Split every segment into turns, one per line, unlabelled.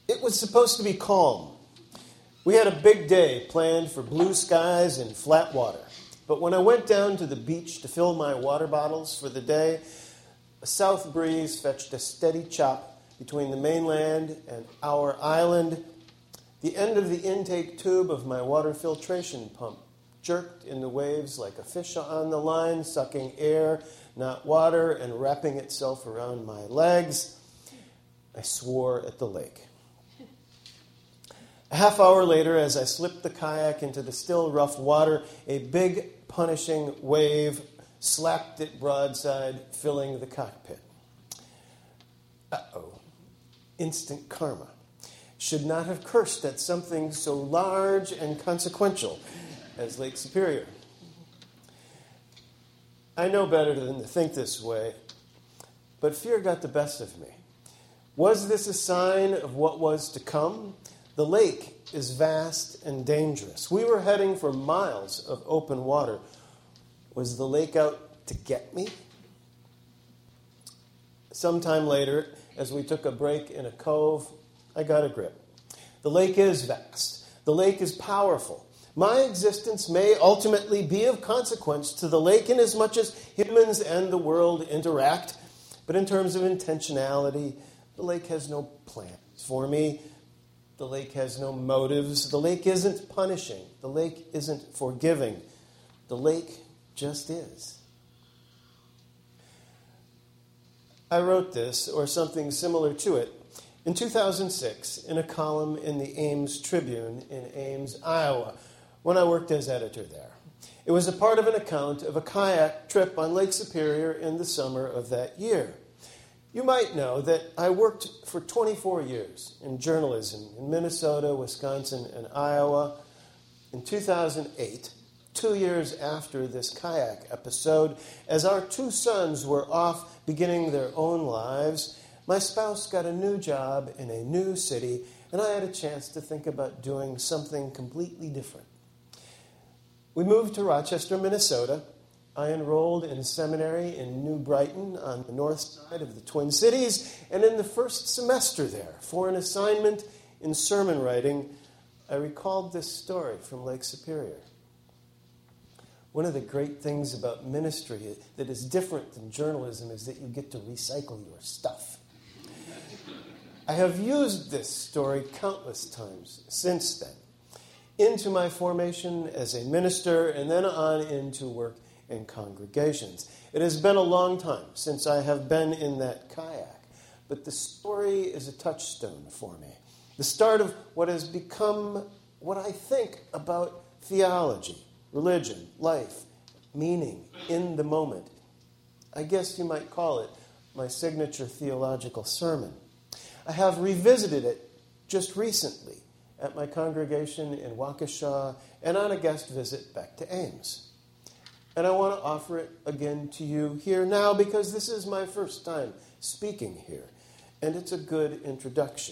It was supposed to be calm. We had a big day planned for blue skies and flat water. But when I went down to the beach to fill my water bottles for the day, a south breeze fetched a steady chop between the mainland and our island. The end of the intake tube of my water filtration pump jerked in the waves like a fish on the line, sucking air, not water, and wrapping itself around my legs. I swore at the lake. A half hour later, as I slipped the kayak into the still rough water, a big, punishing wave slapped it broadside, filling the cockpit. Uh-oh. Instant karma. Should not have cursed at something so large and consequential as Lake Superior. I know better than to think this way, but fear got the best of me. Was this a sign of what was to come? The lake is vast and dangerous. We were heading for miles of open water. Was the lake out to get me? Sometime later, as we took a break in a cove, I got a grip. The lake is vast. The lake is powerful. My existence may ultimately be of consequence to the lake inasmuch as humans and the world interact. But in terms of intentionality, the lake has no plans for me. The lake has no motives. The lake isn't punishing. The lake isn't forgiving. The lake just is. I wrote this, or something similar to it, in 2006 in a column in the Ames Tribune in Ames, Iowa, when I worked as editor there. It was a part of an account of a kayak trip on Lake Superior in the summer of that year. You might know that I worked for 24 years in journalism in Minnesota, Wisconsin, and Iowa. In 2008, 2 years after this kayak episode, as our two sons were off beginning their own lives, my spouse got a new job in a new city, and I had a chance to think about doing something completely different. We moved to Rochester, Minnesota. I enrolled in a seminary in New Brighton on the north side of the Twin Cities, and in the first semester there, for an assignment in sermon writing, I recalled this story from Lake Superior. One of the great things about ministry that is different than journalism is that you get to recycle your stuff. I have used this story countless times since then, into my formation as a minister and then on into work in congregations. It has been a long time since I have been in that kayak, but the story is a touchstone for me. The start of what has become what I think about theology, religion, life, meaning in the moment. I guess you might call it my signature theological sermon. I have revisited it just recently at my congregation in Waukesha and on a guest visit back to Ames. And I want to offer it again to you here now because this is my first time speaking here, and it's a good introduction.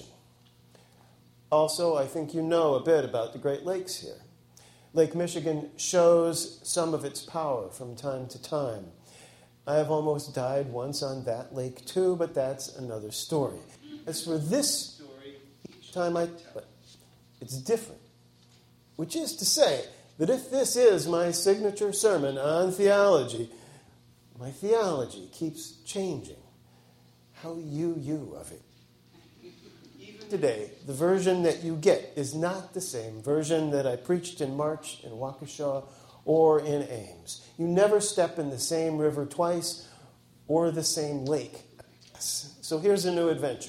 Also, I think you know a bit about the Great Lakes here. Lake Michigan shows some of its power from time to time. I have almost died once on that lake too, but that's another story. As for this story, each time I tell it, it's different. Which is to say that if this is my signature sermon on theology, my theology keeps changing. How you of it. Even today, the version that you get is not the same version that I preached in March in Waukesha or in Ames. You never step in the same river twice or the same lake. So here's a new adventure.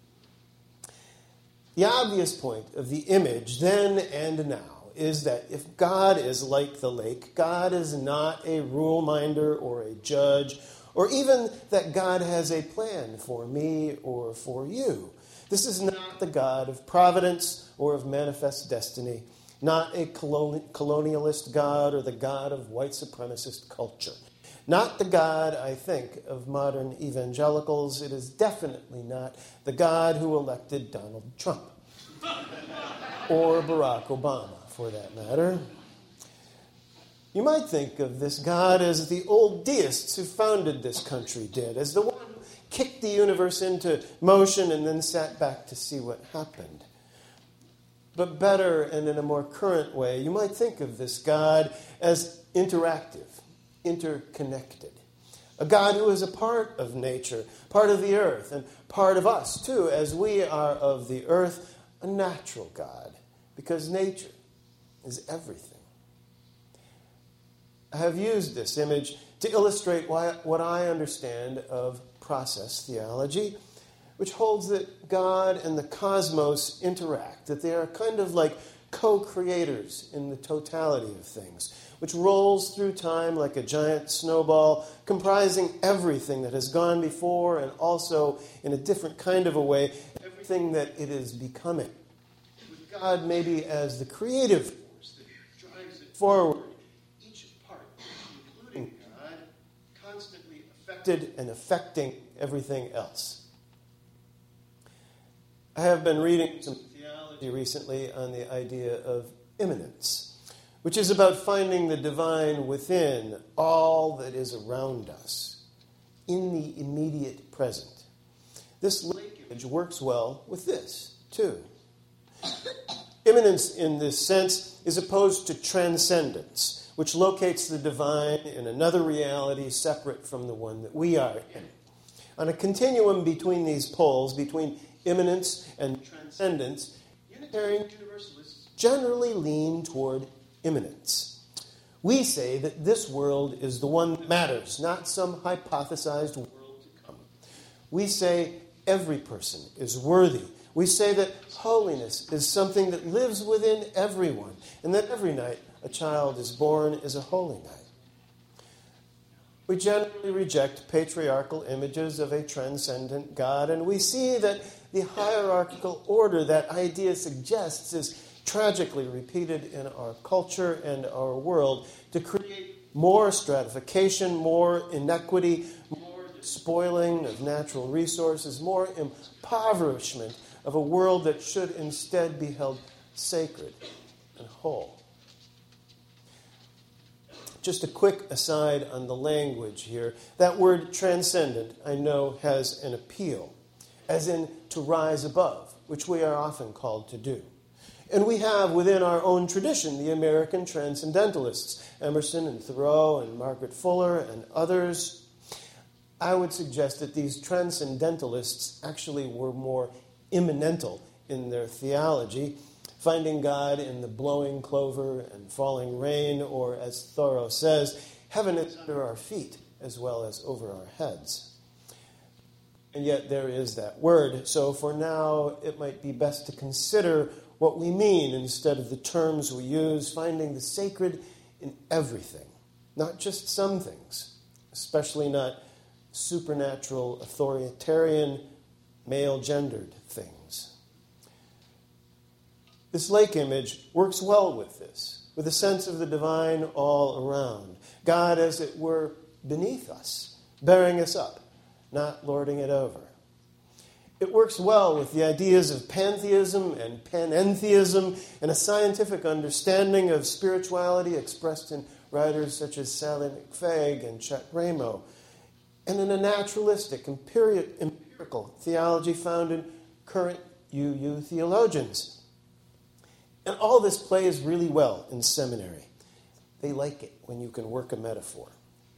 The obvious point of the image then and now is that if God is like the lake, God is not a rule minder or a judge, or even that God has a plan for me or for you. This is not the God of providence or of manifest destiny, not a colonialist God or the God of white supremacist culture. Not the God, I think, of modern evangelicals. It is definitely not the God who elected Donald Trump or Barack Obama, for that matter. You might think of this God as the old deists who founded this country did, as the one kicked the universe into motion and then sat back to see what happened. But better and in a more current way, you might think of this God as interactive, interconnected. A God who is a part of nature, part of the earth, and part of us, too, as we are of the earth, a natural God, because nature is everything. I have used this image to illustrate what I understand of process theology, which holds that God and the cosmos interact, that they are kind of like co-creators in the totality of things, which rolls through time like a giant snowball, comprising everything that has gone before and also, in a different kind of a way, everything that it is becoming. With God maybe as the creative force that drives it forward, each part, including God, constantly affected and affecting everything else. I have been reading some theology recently on the idea of immanence, which is about finding the divine within all that is around us, in the immediate present. This linkage works well with this, too. Immanence, in this sense, is opposed to transcendence, which locates the divine in another reality separate from the one that we are in. On a continuum between these poles, between immanence and transcendence, Unitarian Universalists generally lean toward immanence. We say that this world is the one that matters, not some hypothesized world to come. We say every person is worthy. We say that holiness is something that lives within everyone, and that every night a child is born is a holy night. We generally reject patriarchal images of a transcendent God, and we see that the hierarchical order that idea suggests is tragically repeated in our culture and our world to create more stratification, more inequity, more spoiling of natural resources, more impoverishment of a world that should instead be held sacred and whole. Just a quick aside on the language here. That word transcendent, I know, has an appeal, as in to rise above, which we are often called to do. And we have within our own tradition the American transcendentalists, Emerson and Thoreau and Margaret Fuller and others. I would suggest that these transcendentalists actually were more immanental in their theology, finding God in the blowing clover and falling rain, or as Thoreau says, heaven is under our feet as well as over our heads. And yet there is that word. So for now, it might be best to consider what we mean instead of the terms we use, finding the sacred in everything, not just some things, especially not supernatural, authoritarian, male-gendered things. This lake image works well with this, with a sense of the divine all around. God, as it were, beneath us, bearing us up, not lording it over. It works well with the ideas of pantheism and panentheism and a scientific understanding of spirituality expressed in writers such as Sally McFaig and Chet Ramo, and in a naturalistic, empirical theology found in current UU theologians. And all this plays really well in seminary. They like it when you can work a metaphor.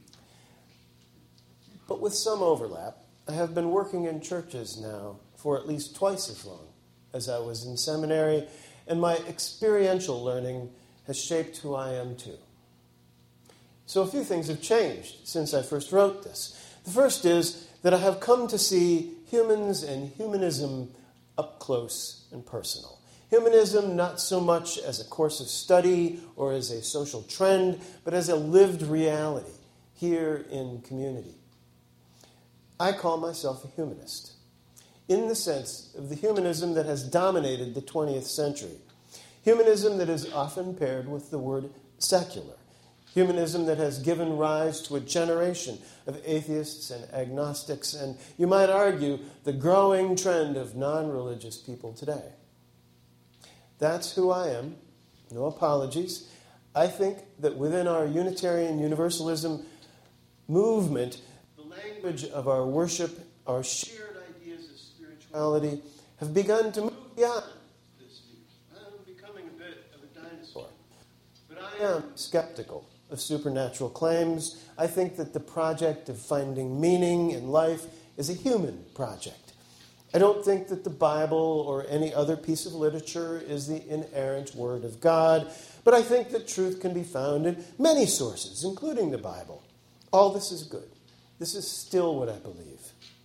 But with some overlap, I have been working in churches now for at least twice as long as I was in seminary, and my experiential learning has shaped who I am too. So a few things have changed since I first wrote this. The first is that I have come to see humans and humanism up close and personal. Humanism not so much as a course of study or as a social trend, but as a lived reality here in community. I call myself a humanist, in the sense of the humanism that has dominated the 20th century. Humanism that is often paired with the word secular. Humanism that has given rise to a generation of atheists and agnostics, and you might argue the growing trend of non-religious people today. That's who I am. No apologies. I think that within our Unitarian Universalism movement, the language of our worship our shared ideas of spirituality have begun to move beyond this view. I'm becoming a bit of a dinosaur. But I am skeptical of supernatural claims. I think that the project of finding meaning in life is a human project. I don't think that the Bible or any other piece of literature is the inerrant word of God, but I think that truth can be found in many sources, including the Bible. All this is good. This is still what I believe.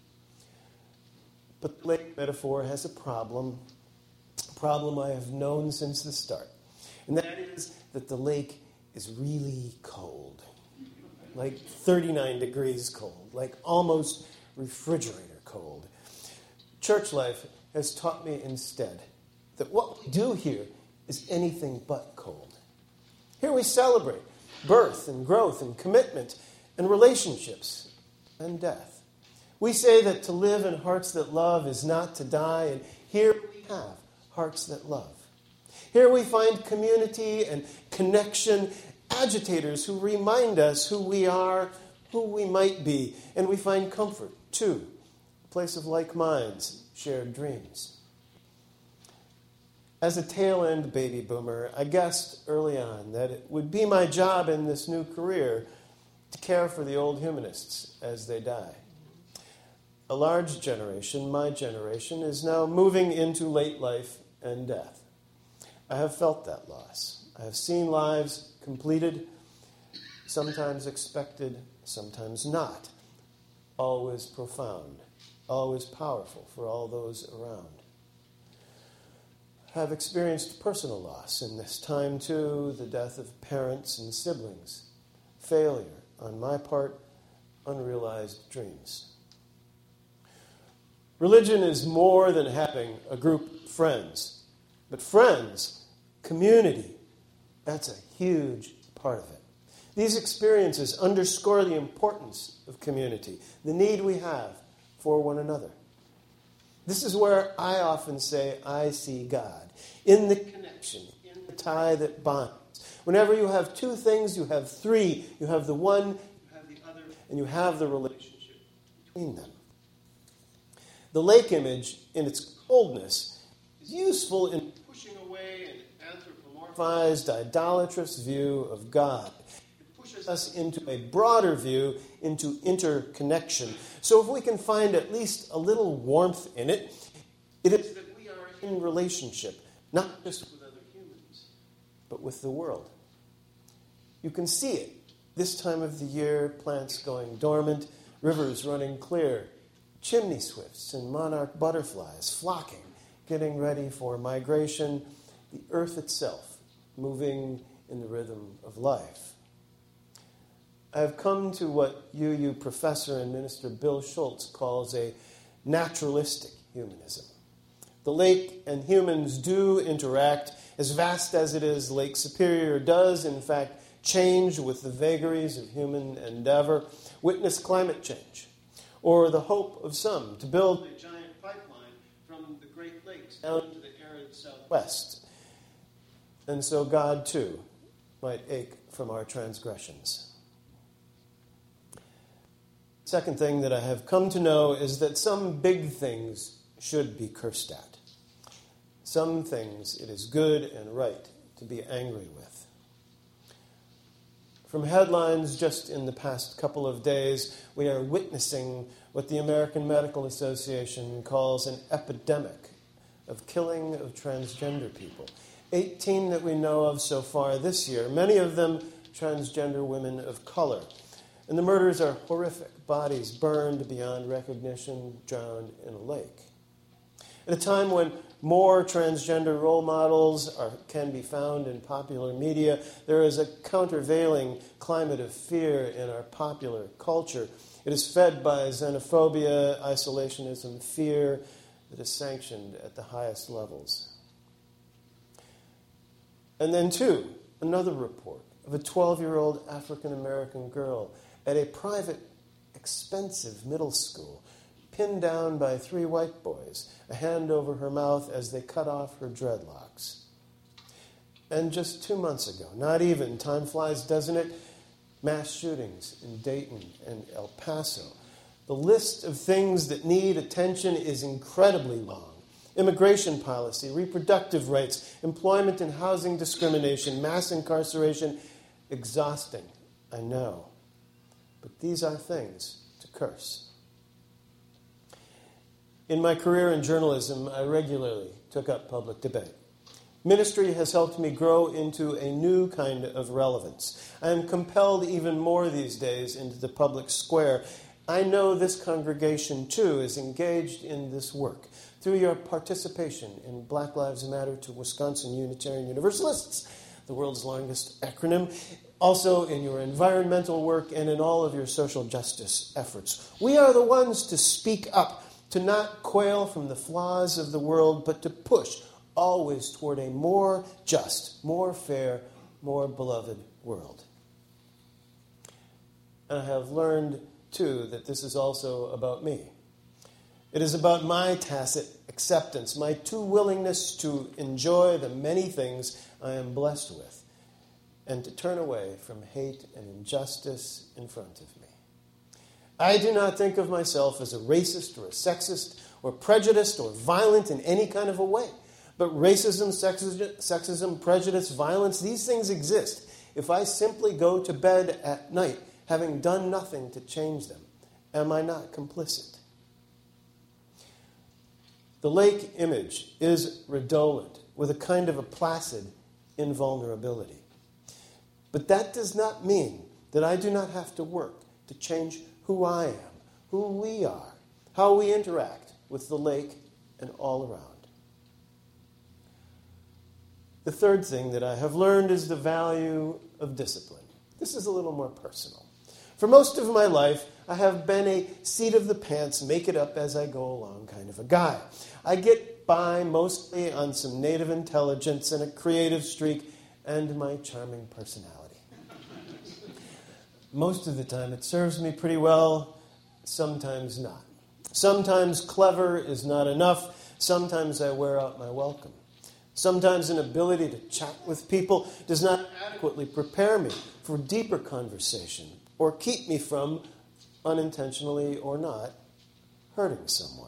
But the lake metaphor has a problem I have known since the start, and that is that the lake is really cold, like 39 degrees cold, like almost refrigerator cold. Church life has taught me instead that what we do here is anything but cold. Here we celebrate birth and growth and commitment and relationships and death. We say that to live in hearts that love is not to die, and here we have hearts that love. Here we find community and connection, agitators who remind us who we are, who we might be, and we find comfort, too. Place of like minds, shared dreams. As a tail-end baby boomer, I guessed early on that it would be my job in this new career to care for the old humanists as they die. A large generation, my generation, is now moving into late life and death. I have felt that loss. I have seen lives completed, sometimes expected, sometimes not, always profound, always powerful for all those around. I have experienced personal loss in this time, too, the death of parents and siblings, failure, on my part, unrealized dreams. Religion is more than having a group of friends, but friends, community, that's a huge part of it. These experiences underscore the importance of community, the need we have for one another. This is where I often say I see God, in the connection, in the tie that binds. Whenever you have two things, you have three. You have the one, you have the other, and you have the relationship between them. The lake image, in its coldness, is useful in pushing away an anthropomorphized, idolatrous view of God. It pushes us into a broader view, into interconnection. So if we can find at least a little warmth in it, it is that we are in relationship, not just with other humans, but with the world. You can see it. This time of the year, plants going dormant, rivers running clear, chimney swifts and monarch butterflies flocking, getting ready for migration, the earth itself moving in the rhythm of life. I have come to what UU professor and minister Bill Schultz calls a naturalistic humanism. The lake and humans do interact. As vast as it is, Lake Superior does, in fact, change with the vagaries of human endeavor. Witness climate change, or the hope of some to build a giant pipeline from the Great Lakes down to the arid Southwest. And so God, too, might ache from our transgressions. Second thing that I have come to know is that some big things should be cursed at. Some things it is good and right to be angry with. From headlines just in the past couple of days, we are witnessing what the American Medical Association calls an epidemic of killing of transgender people. 18 that we know of so far this year, many of them transgender women of color. And the murders are horrific. Bodies burned beyond recognition, drowned in a lake. At a time when more transgender role models can be found in popular media, there is a countervailing climate of fear in our popular culture. It is fed by xenophobia, isolationism, fear that is sanctioned at the highest levels. And then, too, another report of a 12-year-old African-American girl at a private, expensive middle school, pinned down by 3 white boys, a hand over her mouth as they cut off her dreadlocks. And just 2 months ago, not even, time flies, doesn't it? Mass shootings in Dayton and El Paso. The list of things that need attention is incredibly long. Immigration policy, reproductive rights, employment and housing discrimination, mass incarceration. Exhausting, I know. But these are things to curse. In my career in journalism, I regularly took up public debate. Ministry has helped me grow into a new kind of relevance. I am compelled even more these days into the public square. I know this congregation, too, is engaged in this work through your participation in Black Lives Matter to Wisconsin Unitarian Universalists, the world's longest acronym, also in your environmental work and in all of your social justice efforts. We are the ones to speak up, to not quail from the flaws of the world, but to push always toward a more just, more fair, more beloved world. And I have learned, too, that this is also about me. It is about my tacit acceptance, my true willingness to enjoy the many things I am blessed with, and to turn away from hate and injustice in front of me. I do not think of myself as a racist or a sexist or prejudiced or violent in any kind of a way. But racism, sexism, prejudice, violence, these things exist. If I simply go to bed at night having done nothing to change them, am I not complicit? The lake image is redolent with a kind of a placid invulnerability. But that does not mean that I do not have to work to change who I am, who we are, how we interact with the lake and all around. The third thing that I have learned is the value of discipline. This is a little more personal. For most of my life, I have been a seat-of-the-pants, make-it-up-as-I-go-along kind of a guy. I get by mostly on some native intelligence and a creative streak and my charming personality. Most of the time, it serves me pretty well, sometimes not. Sometimes clever is not enough. Sometimes I wear out my welcome. Sometimes an ability to chat with people does not adequately prepare me for deeper conversation or keep me from, unintentionally or not, hurting someone.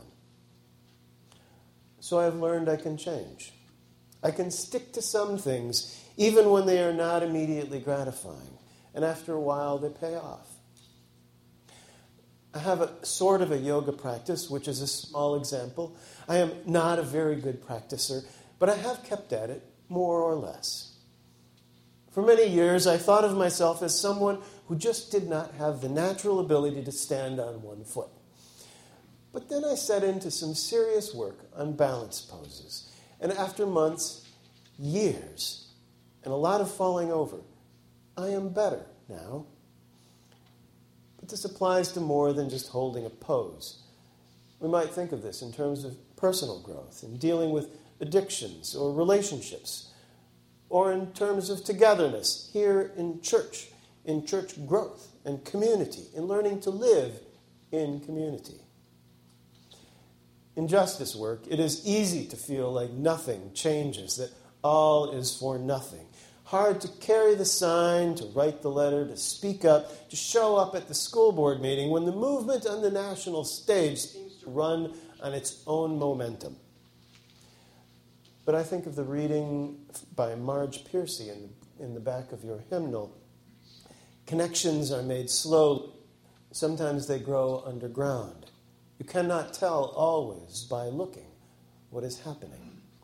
So I've learned I can change. I can stick to some things even when they are not immediately gratifying. And after a while, they pay off. I have a sort of a yoga practice, which is a small example. I am not a very good practicer, but I have kept at it, more or less. For many years, I thought of myself as someone who just did not have the natural ability to stand on one foot. But then I set into some serious work on balance poses. And after months, years, and a lot of falling over, I am better now. But this applies to more than just holding a pose. We might think of this in terms of personal growth, in dealing with addictions or relationships, or in terms of togetherness here in church growth and community, in learning to live in community. In justice work, it is easy to feel like nothing changes, that all is for nothing. Hard to carry the sign, to write the letter, to speak up, to show up at the school board meeting when the movement on the national stage seems to run on its own momentum. But I think of the reading by Marge Piercy in the back of your hymnal. Connections are made slowly. Sometimes they grow underground. You cannot tell always by looking what is happening.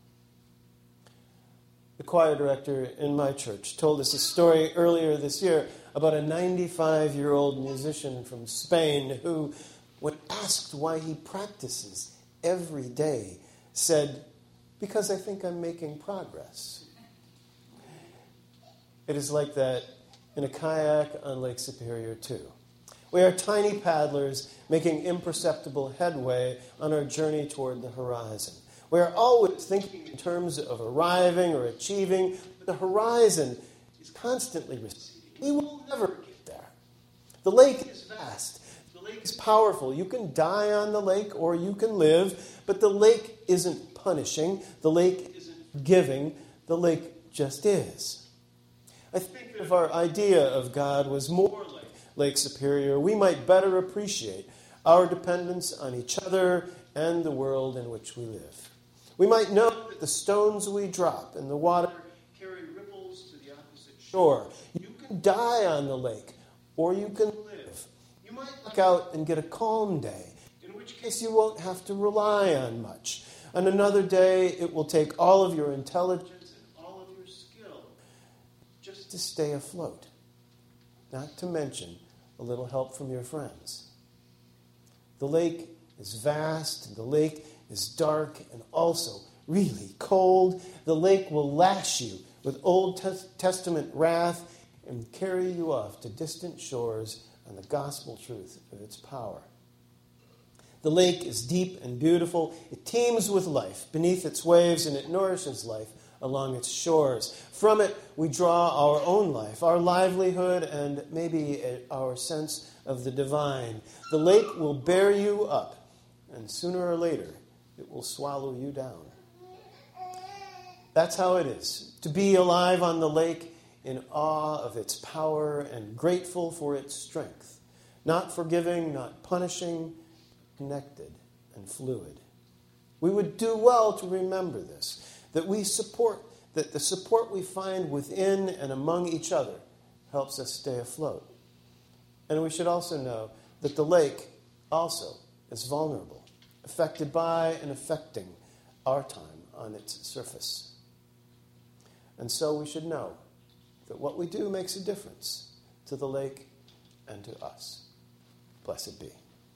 The choir director in my church told us a story earlier this year about a 95-year-old musician from Spain who, when asked why he practices every day, said, "Because I think I'm making progress." It is like that in a kayak on Lake Superior, too. We are tiny paddlers making imperceptible headway on our journey toward the horizon. We are always thinking in terms of arriving or achieving. The horizon is constantly receding. We will never get there. The lake is vast. The lake is powerful. You can die on the lake or you can live, but the lake isn't punishing. The lake isn't giving. The lake just is. I think if our idea of God was more like Lake Superior, we might better appreciate our dependence on each other and the world in which we live. We might know that the stones we drop in the water carry ripples to the opposite shore. You can die on the lake, or you can live. You might look out and get a calm day, in which case you won't have to rely on much. On another day, it will take all of your intelligence and all of your skill just to stay afloat, not to mention a little help from your friends. The lake is vast, and the lake is dark and also really cold. The lake will lash you with Old Testament wrath and carry you off to distant shores on the gospel truth of its power. The lake is deep and beautiful. It teems with life beneath its waves, and it nourishes life along its shores. From it, we draw our own life, our livelihood, and maybe our sense of the divine. The lake will bear you up, and sooner or later, it will swallow you down. That's how it is, to be alive on the lake in awe of its power and grateful for its strength. Not forgiving, not punishing, connected and fluid. We would do well to remember this, that the support we find within and among each other helps us stay afloat. And we should also know that the lake also is vulnerable, affected by and affecting our time on its surface. And so we should know that what we do makes a difference to the lake and to us. Blessed be.